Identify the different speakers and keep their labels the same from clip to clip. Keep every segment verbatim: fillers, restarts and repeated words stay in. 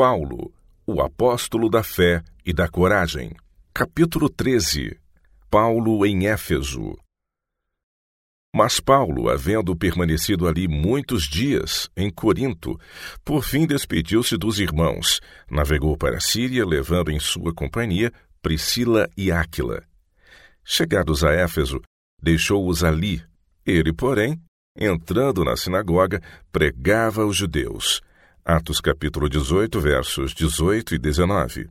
Speaker 1: Paulo, o apóstolo da fé e da coragem. Capítulo treze. Paulo em Éfeso. Mas Paulo, havendo permanecido ali muitos dias, em Corinto, por fim despediu-se dos irmãos, navegou para a Síria, levando em sua companhia Priscila e Áquila. Chegados a Éfeso, deixou-os ali. Ele, porém, entrando na sinagoga, pregava aos judeus. Atos capítulo dezoito, versos dezoito e dezenove.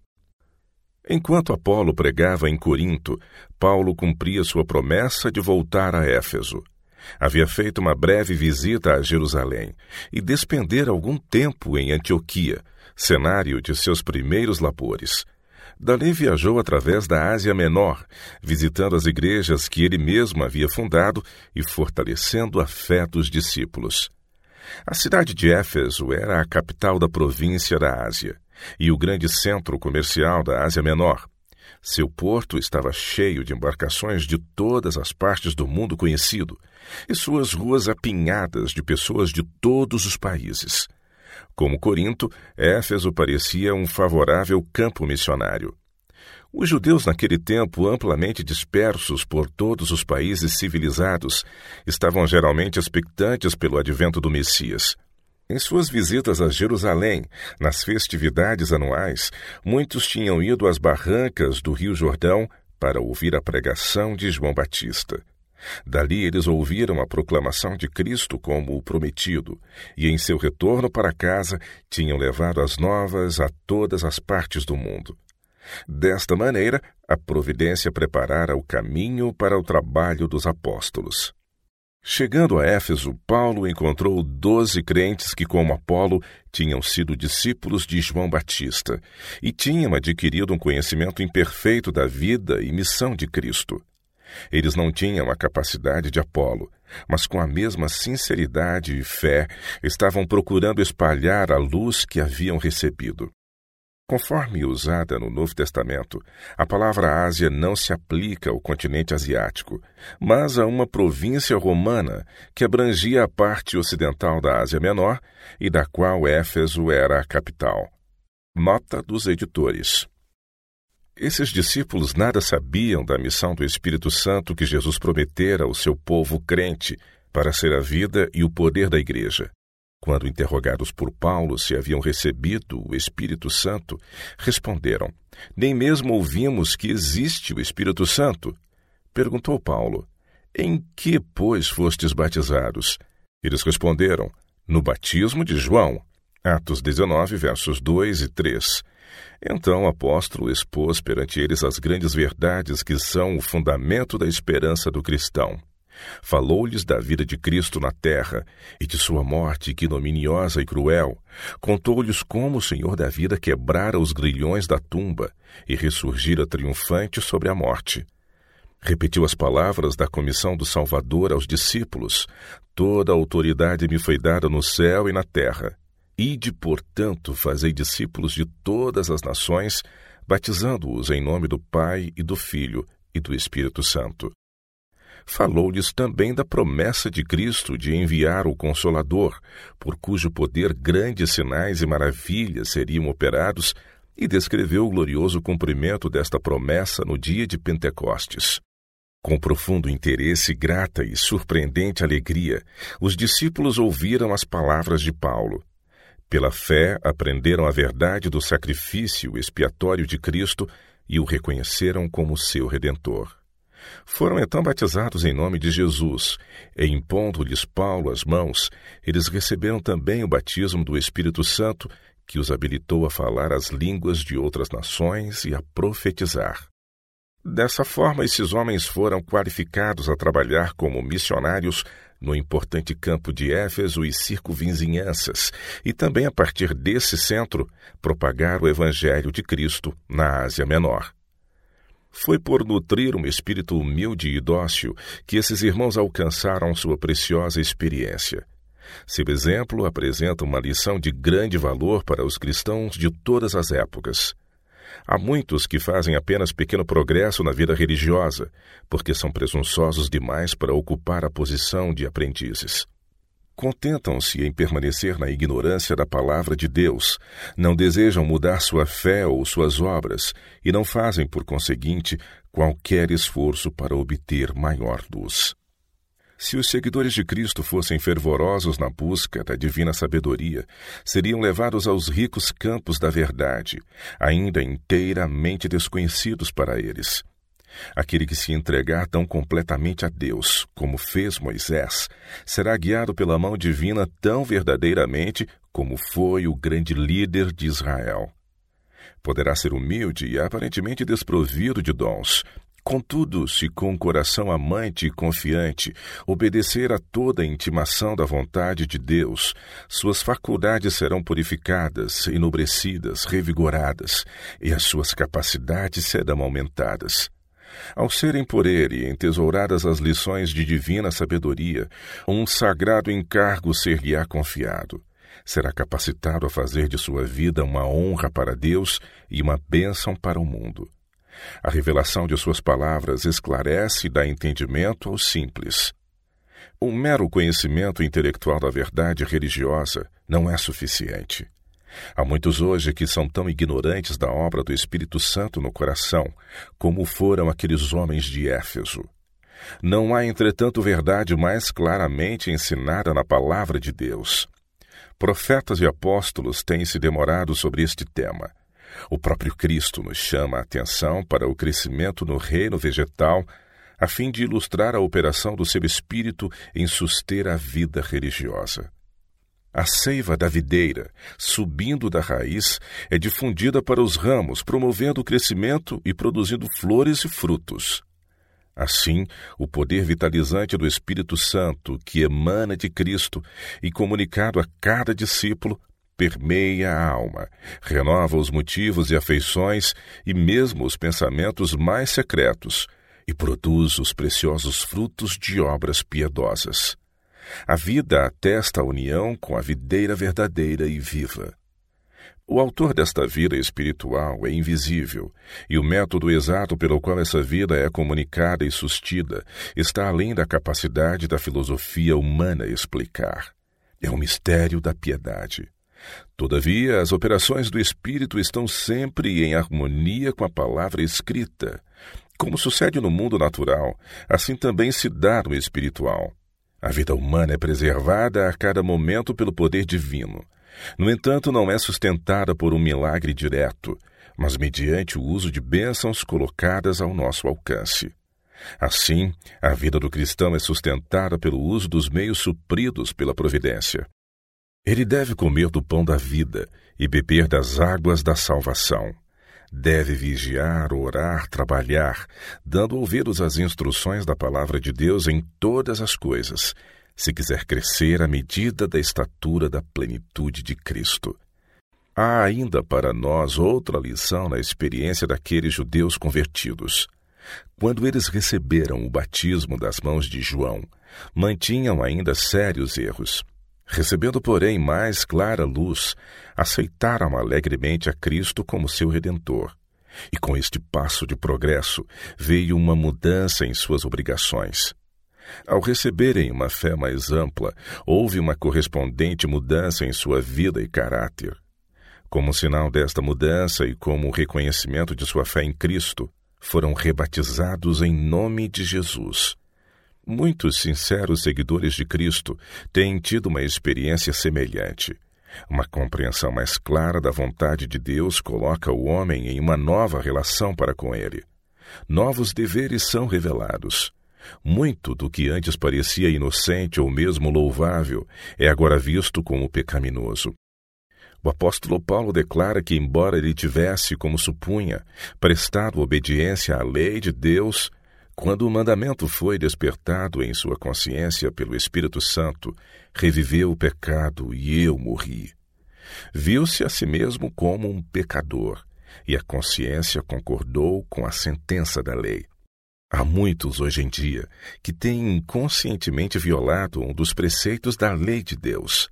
Speaker 1: Enquanto Apolo pregava em Corinto, Paulo cumpria sua promessa de voltar a Éfeso. Havia feito uma breve visita a Jerusalém e despender algum tempo em Antioquia, cenário de seus primeiros labores. Dali viajou através da Ásia Menor, visitando as igrejas que ele mesmo havia fundado e fortalecendo a fé dos discípulos. A cidade de Éfeso era a capital da província da Ásia e o grande centro comercial da Ásia Menor. Seu porto estava cheio de embarcações de todas as partes do mundo conhecido e suas ruas apinhadas de pessoas de todos os países. Como Corinto, Éfeso parecia um favorável campo missionário. Os judeus naquele tempo, amplamente dispersos por todos os países civilizados, estavam geralmente expectantes pelo advento do Messias. Em suas visitas a Jerusalém, nas festividades anuais, muitos tinham ido às barrancas do Rio Jordão para ouvir a pregação de João Batista. Dali eles ouviram a proclamação de Cristo como o prometido, e em seu retorno para casa tinham levado as novas a todas as partes do mundo. Desta maneira, a providência preparara o caminho para o trabalho dos apóstolos. Chegando a Éfeso, Paulo encontrou doze crentes que, como Apolo, tinham sido discípulos de João Batista e tinham adquirido um conhecimento imperfeito da vida e missão de Cristo. Eles não tinham a capacidade de Apolo, mas com a mesma sinceridade e fé estavam procurando espalhar a luz que haviam recebido. Conforme usada no Novo Testamento, a palavra Ásia não se aplica ao continente asiático, mas a uma província romana que abrangia a parte ocidental da Ásia Menor e da qual Éfeso era a capital. Nota dos editores. Esses discípulos nada sabiam da missão do Espírito Santo que Jesus prometera ao seu povo crente para ser a vida e o poder da igreja. Quando interrogados por Paulo se haviam recebido o Espírito Santo, responderam: nem mesmo ouvimos que existe o Espírito Santo. Perguntou Paulo: em que, pois, fostes batizados? Eles responderam: no batismo de João. Atos dezenove, versos dois e três. Então o apóstolo expôs perante eles as grandes verdades que são o fundamento da esperança do cristão. Falou-lhes da vida de Cristo na terra e de sua morte ignominiosa e cruel. Contou-lhes como o Senhor da vida quebrara os grilhões da tumba e ressurgira triunfante sobre a morte. Repetiu as palavras da comissão do Salvador aos discípulos: toda a autoridade me foi dada no céu e na terra. Ide, portanto, fazei discípulos de todas as nações, batizando-os em nome do Pai e do Filho e do Espírito Santo. Falou-lhes também da promessa de Cristo de enviar o Consolador, por cujo poder grandes sinais e maravilhas seriam operados, e descreveu o glorioso cumprimento desta promessa no dia de Pentecostes. Com profundo interesse, grata e surpreendente alegria, os discípulos ouviram as palavras de Paulo. Pela fé, aprenderam a verdade do sacrifício expiatório de Cristo e o reconheceram como seu Redentor. Foram então batizados em nome de Jesus, e impondo-lhes Paulo as mãos, eles receberam também o batismo do Espírito Santo, que os habilitou a falar as línguas de outras nações e a profetizar. Dessa forma, esses homens foram qualificados a trabalhar como missionários no importante campo de Éfeso e circunvizinhanças, e também a partir desse centro propagar o Evangelho de Cristo na Ásia Menor. Foi por nutrir um espírito humilde e dócil que esses irmãos alcançaram sua preciosa experiência. Seu exemplo apresenta uma lição de grande valor para os cristãos de todas as épocas. Há muitos que fazem apenas pequeno progresso na vida religiosa, porque são presunçosos demais para ocupar a posição de aprendizes. contentam-se em permanecer na ignorância da palavra de Deus, não desejam mudar sua fé ou suas obras e não fazem, por conseguinte, qualquer esforço para obter maior luz. Se os seguidores de Cristo fossem fervorosos na busca da divina sabedoria, seriam levados aos ricos campos da verdade, ainda inteiramente desconhecidos para eles. Aquele que se entregar tão completamente a Deus, como fez Moisés, será guiado pela mão divina tão verdadeiramente como foi o grande líder de Israel. Poderá ser humilde e aparentemente desprovido de dons. Contudo, se com um coração amante e confiante obedecer a toda a intimação da vontade de Deus, suas faculdades serão purificadas, enobrecidas, revigoradas, e as suas capacidades serão aumentadas. Ao serem por ele entesouradas as lições de divina sabedoria, um sagrado encargo ser-lhe-á confiado. Será capacitado a fazer de sua vida uma honra para Deus e uma bênção para o mundo. A revelação de suas palavras esclarece e dá entendimento aos simples. O mero conhecimento intelectual da verdade religiosa não é suficiente. Há muitos hoje que são tão ignorantes da obra do Espírito Santo no coração, como foram aqueles homens de Éfeso. Não há, entretanto, verdade mais claramente ensinada na palavra de Deus. Profetas e apóstolos têm se demorado sobre este tema. O próprio Cristo nos chama a atenção para o crescimento no reino vegetal, a fim de ilustrar a operação do seu Espírito em suster a vida religiosa. A seiva da videira, subindo da raiz, é difundida para os ramos, promovendo o crescimento e produzindo flores e frutos. Assim, o poder vitalizante do Espírito Santo, que emana de Cristo e comunicado a cada discípulo, permeia a alma, renova os motivos e afeições e mesmo os pensamentos mais secretos e produz os preciosos frutos de obras piedosas. A vida atesta a união com a videira verdadeira e viva. O autor desta vida espiritual é invisível, e o método exato pelo qual essa vida é comunicada e sustida está além da capacidade da filosofia humana explicar. É o mistério da piedade. Todavia, as operações do Espírito estão sempre em harmonia com a palavra escrita. Como sucede no mundo natural, assim também se dá no espiritual. A vida humana é preservada a cada momento pelo poder divino. No entanto, não é sustentada por um milagre direto, mas mediante o uso de bênçãos colocadas ao nosso alcance. Assim, a vida do cristão é sustentada pelo uso dos meios supridos pela providência. Ele deve comer do pão da vida e beber das águas da salvação. Deve vigiar, orar, trabalhar, dando ouvidos às instruções da palavra de Deus em todas as coisas, se quiser crescer à medida da estatura da plenitude de Cristo. Há ainda para nós outra lição na experiência daqueles judeus convertidos. Quando eles receberam o batismo das mãos de João, mantinham ainda sérios erros. Recebendo, porém, mais clara luz, aceitaram alegremente a Cristo como seu Redentor. E com este passo de progresso veio uma mudança em suas obrigações. Ao receberem uma fé mais ampla, houve uma correspondente mudança em sua vida e caráter. Como sinal desta mudança e como reconhecimento de sua fé em Cristo, foram rebatizados em nome de Jesus. Muitos sinceros seguidores de Cristo têm tido uma experiência semelhante. Uma compreensão mais clara da vontade de Deus coloca o homem em uma nova relação para com ele. Novos deveres são revelados. Muito do que antes parecia inocente ou mesmo louvável é agora visto como pecaminoso. O apóstolo Paulo declara que, embora ele tivesse, como supunha, prestado obediência à lei de Deus, quando o mandamento foi despertado em sua consciência pelo Espírito Santo, reviveu o pecado e eu morri. Viu-se a si mesmo como um pecador, e a consciência concordou com a sentença da lei. Há muitos hoje em dia que têm inconscientemente violado um dos preceitos da lei de Deus.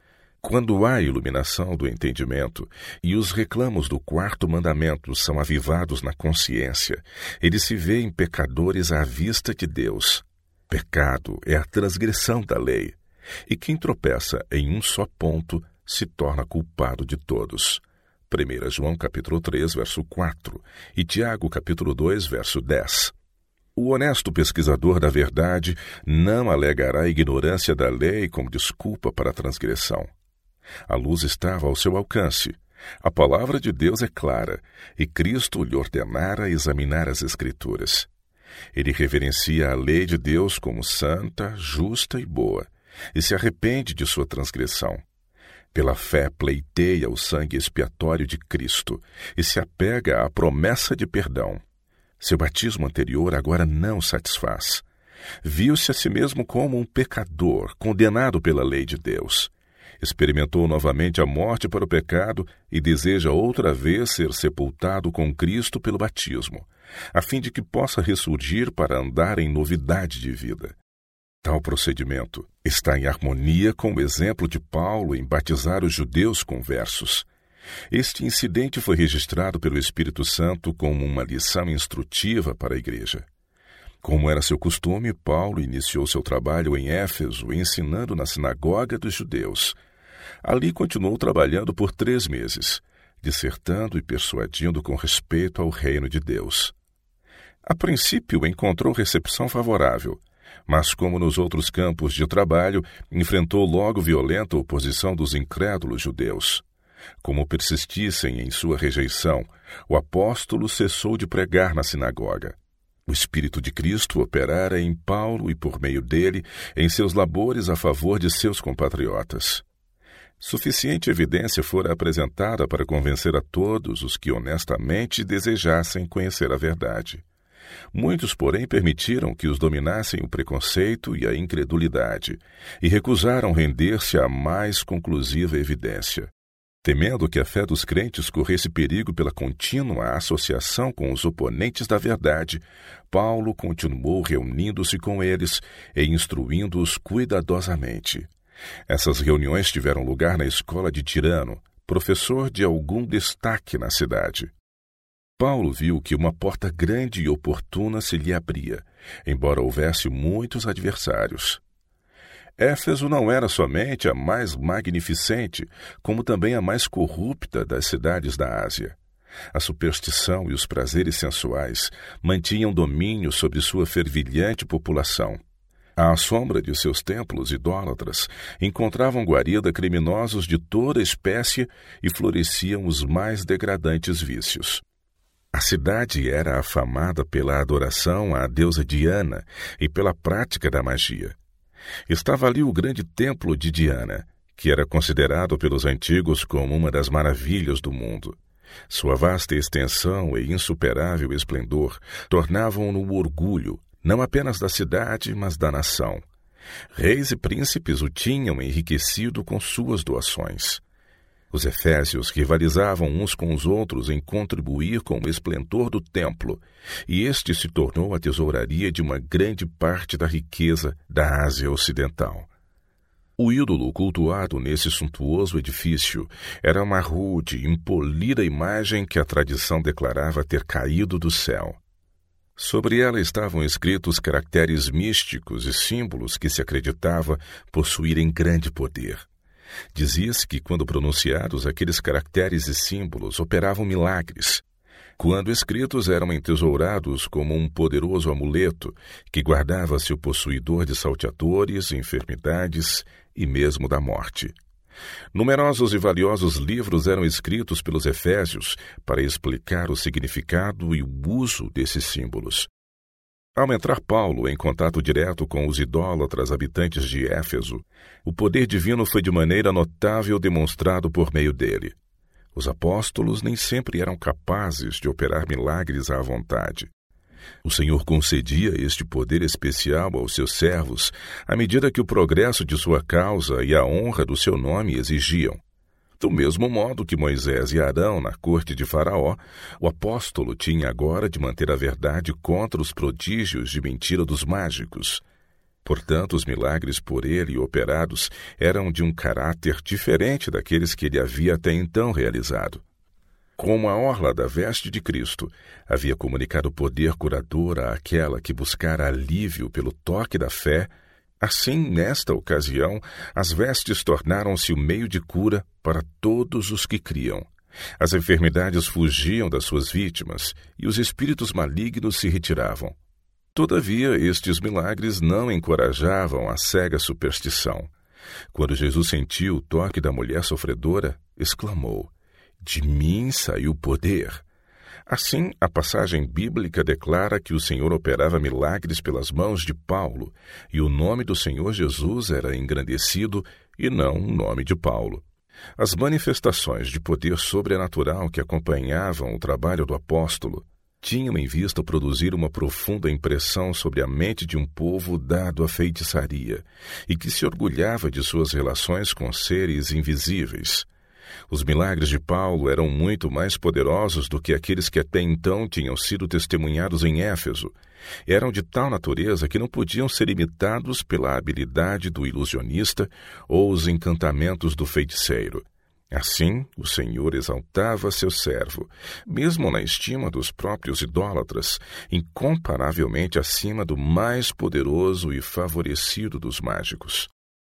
Speaker 1: Quando há iluminação do entendimento e os reclamos do quarto mandamento são avivados na consciência, eles se veem pecadores à vista de Deus. Pecado é a transgressão da lei. e quem tropeça em um só ponto se torna culpado de todos. primeira João capítulo três, verso quatro e Tiago capítulo dois, verso dez. O honesto pesquisador da verdade não alegará a ignorância da lei como desculpa para a transgressão. A luz estava ao seu alcance. A palavra de Deus é clara, e Cristo lhe ordenara examinar as Escrituras. Ele reverencia a lei de Deus como santa, justa e boa, e se arrepende de sua transgressão. Pela fé pleiteia o sangue expiatório de Cristo e se apega à promessa de perdão. Seu batismo anterior agora não satisfaz. Viu-se a si mesmo como um pecador, condenado pela lei de Deus. Experimentou novamente a morte para o pecado e deseja outra vez ser sepultado com Cristo pelo batismo, a fim de que possa ressurgir para andar em novidade de vida. Tal procedimento está em harmonia com o exemplo de Paulo em batizar os judeus conversos. Este incidente foi registrado pelo Espírito Santo como uma lição instrutiva para a igreja. Como era seu costume, Paulo iniciou seu trabalho em Éfeso, ensinando na sinagoga dos judeus. Ali continuou trabalhando por três meses, dissertando e persuadindo com respeito ao reino de Deus. A princípio encontrou recepção favorável, mas, como nos outros campos de trabalho, enfrentou logo violenta oposição dos incrédulos judeus. Como persistissem em sua rejeição, o apóstolo cessou de pregar na sinagoga. O Espírito de Cristo operara em Paulo e, por meio dele, em seus labores a favor de seus compatriotas. Suficiente evidência fora apresentada para convencer a todos os que honestamente desejassem conhecer a verdade. Muitos, porém, permitiram que os dominassem o preconceito e a incredulidade, e recusaram render-se à mais conclusiva evidência. Temendo que a fé dos crentes corresse perigo pela contínua associação com os oponentes da verdade, Paulo continuou reunindo-se com eles e instruindo-os cuidadosamente. Essas reuniões tiveram lugar na escola de Tirano, professor de algum destaque na cidade. Paulo viu que uma porta grande e oportuna se lhe abria, embora houvesse muitos adversários. Éfeso não era somente a mais magnificente, como também a mais corrupta das cidades da Ásia. A superstição e os prazeres sensuais mantinham domínio sobre sua fervilhante população. À sombra de seus templos idólatras, encontravam guarida criminosos de toda espécie e floresciam os mais degradantes vícios. A cidade era afamada pela adoração à deusa Diana e pela prática da magia. Estava ali o grande templo de Diana, que era considerado pelos antigos como uma das maravilhas do mundo. Sua vasta extensão e insuperável esplendor tornavam-no o orgulho, não apenas da cidade, mas da nação. Reis e príncipes o tinham enriquecido com suas doações. Os efésios rivalizavam uns com os outros em contribuir com o esplendor do templo, e este se tornou a tesouraria de uma grande parte da riqueza da Ásia Ocidental. O ídolo cultuado nesse suntuoso edifício era uma rude, impolida imagem que a tradição declarava ter caído do céu. Sobre ela estavam escritos caracteres místicos e símbolos que se acreditava possuírem grande poder. Dizia-se que, quando pronunciados, aqueles caracteres e símbolos operavam milagres. Quando escritos, eram entesourados como um poderoso amuleto que guardava seu possuidor de salteadores, enfermidades e mesmo da morte. Numerosos e valiosos livros eram escritos pelos efésios para explicar o significado e o uso desses símbolos. Ao entrar Paulo em contato direto com os idólatras habitantes de Éfeso, o poder divino foi de maneira notável demonstrado por meio dele. Os apóstolos nem sempre eram capazes de operar milagres à vontade. O Senhor concedia este poder especial aos seus servos à medida que o progresso de sua causa e a honra do seu nome exigiam. Do mesmo modo que Moisés e Arão na corte de Faraó, o apóstolo tinha agora de manter a verdade contra os prodígios de mentira dos mágicos. Portanto, os milagres por ele operados eram de um caráter diferente daqueles que ele havia até então realizado. Como a orla da veste de Cristo havia comunicado poder curador àquela que buscara alívio pelo toque da fé, Assim, nesta ocasião, as vestes tornaram-se o meio de cura para todos os que criam. As enfermidades fugiam das suas vítimas e os espíritos malignos se retiravam. Todavia, estes milagres não encorajavam a cega superstição. Quando Jesus sentiu o toque da mulher sofredora, exclamou: "De mim saiu poder." Assim, a passagem bíblica declara que o Senhor operava milagres pelas mãos de Paulo, e o nome do Senhor Jesus era engrandecido e não o nome de Paulo. As manifestações de poder sobrenatural que acompanhavam o trabalho do apóstolo tinham em vista produzir uma profunda impressão sobre a mente de um povo dado à feitiçaria e que se orgulhava de suas relações com seres invisíveis. Os milagres de Paulo eram muito mais poderosos do que aqueles que até então tinham sido testemunhados em Éfeso. Eram de tal natureza que não podiam ser imitados pela habilidade do ilusionista ou os encantamentos do feiticeiro. Assim, o Senhor exaltava seu servo, mesmo na estima dos próprios idólatras, incomparavelmente acima do mais poderoso e favorecido dos mágicos.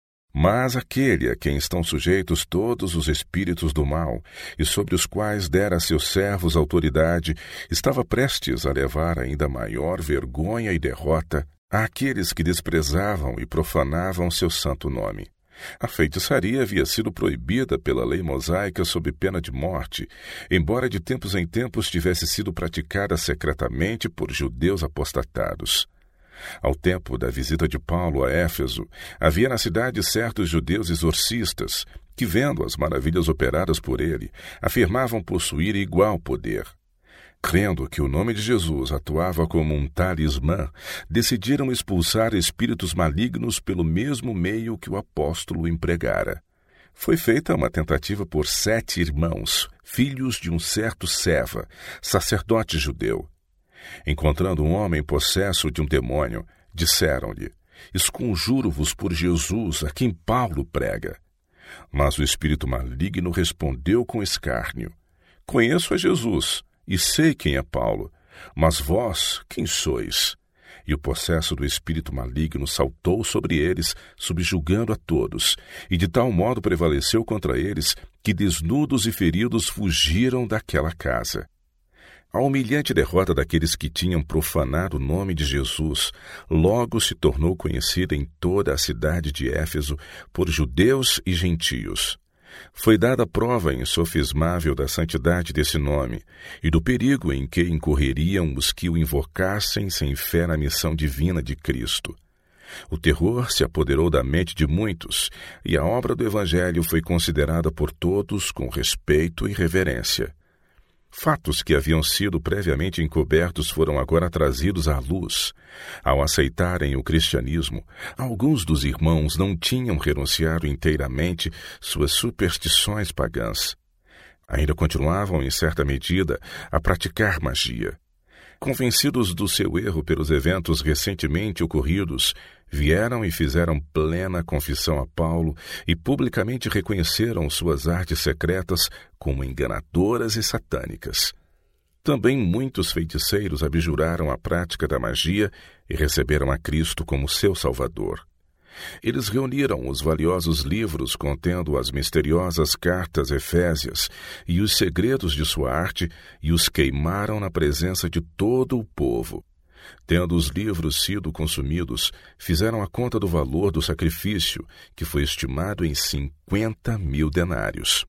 Speaker 1: Mas aquele a quem estão sujeitos todos os espíritos do mal, e sobre os quais dera a seus servos autoridade, estava prestes a levar ainda maior vergonha e derrota àqueles que desprezavam e profanavam seu santo nome. A feitiçaria havia sido proibida pela lei mosaica sob pena de morte, embora de tempos em tempos tivesse sido praticada secretamente por judeus apostatados. Ao tempo da visita de Paulo a Éfeso, havia na cidade certos judeus exorcistas que, vendo as maravilhas operadas por ele, afirmavam possuir igual poder. Crendo que o nome de Jesus atuava como um talismã, decidiram expulsar espíritos malignos pelo mesmo meio que o apóstolo empregara. Foi feita uma tentativa por sete irmãos, filhos de um certo Seva, sacerdote judeu. Encontrando um homem possesso de um demônio, disseram-lhe: "Esconjuro-vos por Jesus, a quem Paulo prega." Mas o espírito maligno respondeu com escárnio: "Conheço a Jesus e sei quem é Paulo, mas vós quem sois?" E o possesso do espírito maligno saltou sobre eles, subjugando a todos, e de tal modo prevaleceu contra eles que, desnudos e feridos, fugiram daquela casa. A humilhante derrota daqueles que tinham profanado o nome de Jesus logo se tornou conhecida em toda a cidade de Éfeso por judeus e gentios. Foi dada prova insofismável da santidade desse nome e do perigo em que incorreriam os que o invocassem sem fé na missão divina de Cristo. O terror se apoderou da mente de muitos e a obra do Evangelho foi considerada por todos com respeito e reverência. Fatos que haviam sido previamente encobertos foram agora trazidos à luz. Ao aceitarem o cristianismo, alguns dos irmãos não tinham renunciado inteiramente suas superstições pagãs. Ainda continuavam, em certa medida, a praticar magia. Convencidos do seu erro pelos eventos recentemente ocorridos, vieram e fizeram plena confissão a Paulo e publicamente reconheceram suas artes secretas como enganadoras e satânicas. Também muitos feiticeiros abjuraram a prática da magia e receberam a Cristo como seu Salvador. Eles reuniram os valiosos livros contendo as misteriosas cartas efésias e os segredos de sua arte e os queimaram na presença de todo o povo. Tendo os livros sido consumidos, fizeram a conta do valor do sacrifício, que foi estimado em cinquenta mil denários.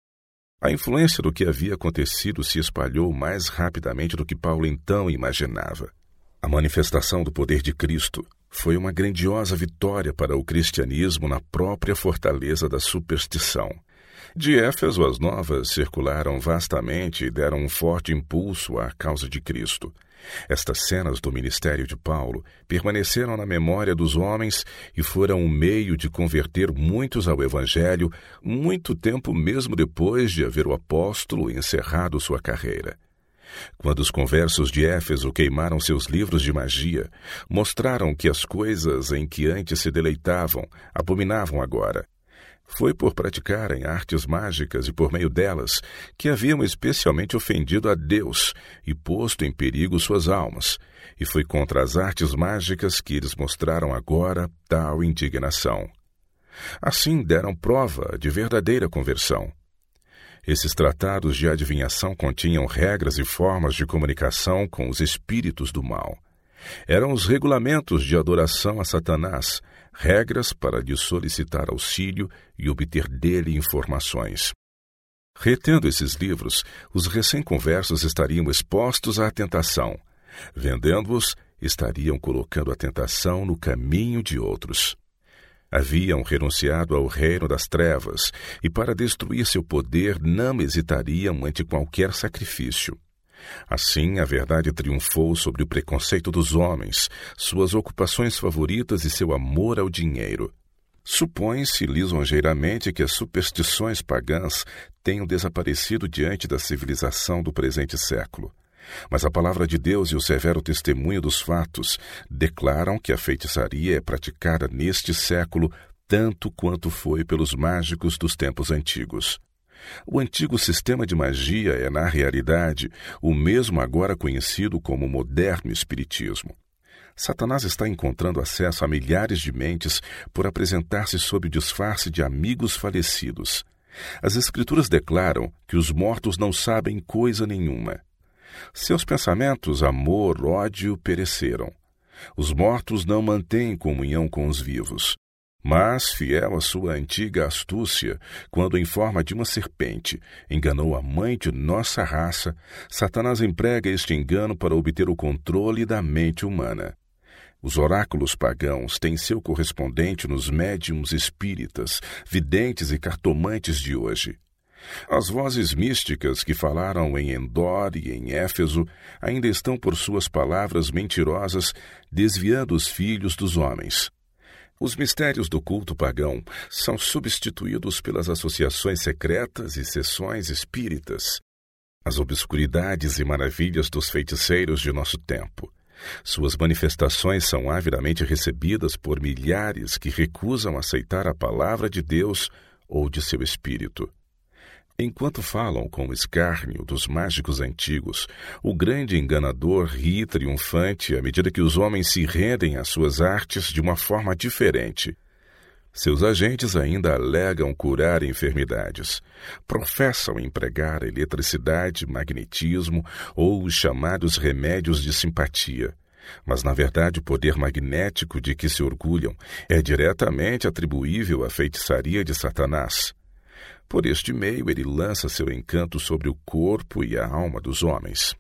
Speaker 1: A influência do que havia acontecido se espalhou mais rapidamente do que Paulo então imaginava. A manifestação do poder de Cristo foi uma grandiosa vitória para o cristianismo na própria fortaleza da superstição. De Éfeso, as novas circularam vastamente e deram um forte impulso à causa de Cristo. Estas cenas do ministério de Paulo permaneceram na memória dos homens e foram um meio de converter muitos ao Evangelho, muito tempo mesmo depois de haver o apóstolo encerrado sua carreira. Quando os conversos de Éfeso queimaram seus livros de magia, mostraram que as coisas em que antes se deleitavam abominavam agora. Foi por praticarem artes mágicas e por meio delas que haviam especialmente ofendido a Deus e posto em perigo suas almas, e foi contra as artes mágicas que eles mostraram agora tal indignação. Assim deram prova de verdadeira conversão. Esses tratados de adivinhação continham regras e formas de comunicação com os espíritos do mal. Eram os regulamentos de adoração a Satanás, regras para lhe solicitar auxílio e obter dele informações. Retendo esses livros, os recém-conversos estariam expostos à tentação. Vendendo-os, estariam colocando a tentação no caminho de outros. Haviam renunciado ao reino das trevas e, para destruir seu poder, não hesitariam ante qualquer sacrifício. Assim, a verdade triunfou sobre o preconceito dos homens, suas ocupações favoritas e seu amor ao dinheiro. Supõe-se lisonjeiramente que as superstições pagãs tenham desaparecido diante da civilização do presente século. Mas a palavra de Deus e o severo testemunho dos fatos declaram que a feitiçaria é praticada neste século tanto quanto foi pelos mágicos dos tempos antigos. O antigo sistema de magia é, na realidade, o mesmo agora conhecido como moderno espiritismo. Satanás está encontrando acesso a milhares de mentes por apresentar-se sob o disfarce de amigos falecidos. As Escrituras declaram que os mortos não sabem coisa nenhuma. Seus pensamentos, amor, ódio, pereceram. Os mortos não mantêm comunhão com os vivos. Mas, fiel à sua antiga astúcia, quando em forma de uma serpente enganou a mãe de nossa raça, Satanás emprega este engano para obter o controle da mente humana. Os oráculos pagãos têm seu correspondente nos médiums espíritas, videntes e cartomantes de hoje. As vozes místicas que falaram em Endor e em Éfeso ainda estão por suas palavras mentirosas desviando os filhos dos homens. Os mistérios do culto pagão são substituídos pelas associações secretas e sessões espíritas. As obscuridades e maravilhas dos feiticeiros de nosso tempo. Suas manifestações são avidamente recebidas por milhares que recusam aceitar a palavra de Deus ou de seu espírito. Enquanto falam com o escárnio dos mágicos antigos, o grande enganador ri triunfante à medida que os homens se rendem às suas artes de uma forma diferente. Seus agentes ainda alegam curar enfermidades, professam empregar eletricidade, magnetismo ou os chamados remédios de simpatia. Mas, na verdade, o poder magnético de que se orgulham é diretamente atribuível à feitiçaria de Satanás. Por este meio, ele lança seu encanto sobre o corpo e a alma dos homens.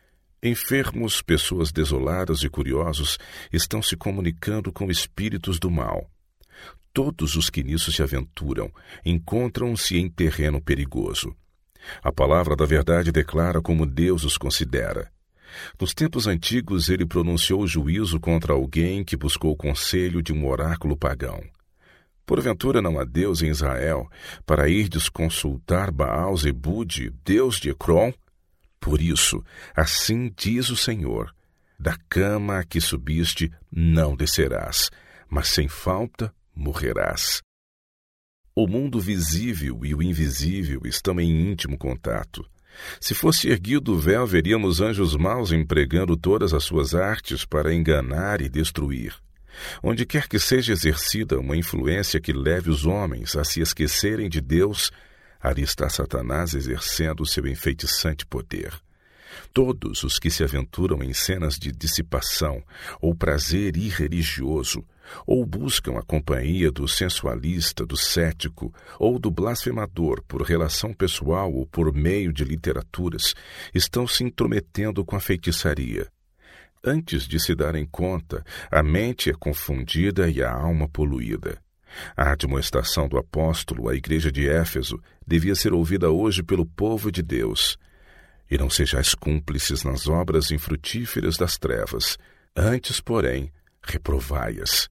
Speaker 1: Enfermos, pessoas desoladas e curiosos estão se comunicando com espíritos do mal. Todos os que nisso se aventuram encontram-se em terreno perigoso. A palavra da verdade declara como Deus os considera. Nos tempos antigos, ele pronunciou juízo contra alguém que buscou o conselho de um oráculo pagão. Porventura não há Deus em Israel, para irdes consultar Baal-Zebude, Deus de Ecrom? Por isso, assim diz o Senhor, da cama a que subiste não descerás, mas sem falta morrerás. O mundo visível e o invisível estão em íntimo contato. Se fosse erguido o véu, veríamos anjos maus empregando todas as suas artes para enganar e destruir. Onde quer que seja exercida uma influência que leve os homens a se esquecerem de Deus, ali está Satanás exercendo o seu enfeitiçante poder. Todos os que se aventuram em cenas de dissipação ou prazer irreligioso, ou buscam a companhia do sensualista, do cético ou do blasfemador por relação pessoal ou por meio de literaturas, estão se intrometendo com a feitiçaria. Antes de se darem conta, a mente é confundida e a alma poluída. A admoestação do apóstolo à igreja de Éfeso devia ser ouvida hoje pelo povo de Deus. E não sejais cúmplices nas obras infrutíferas das trevas, antes, porém, reprovai-as.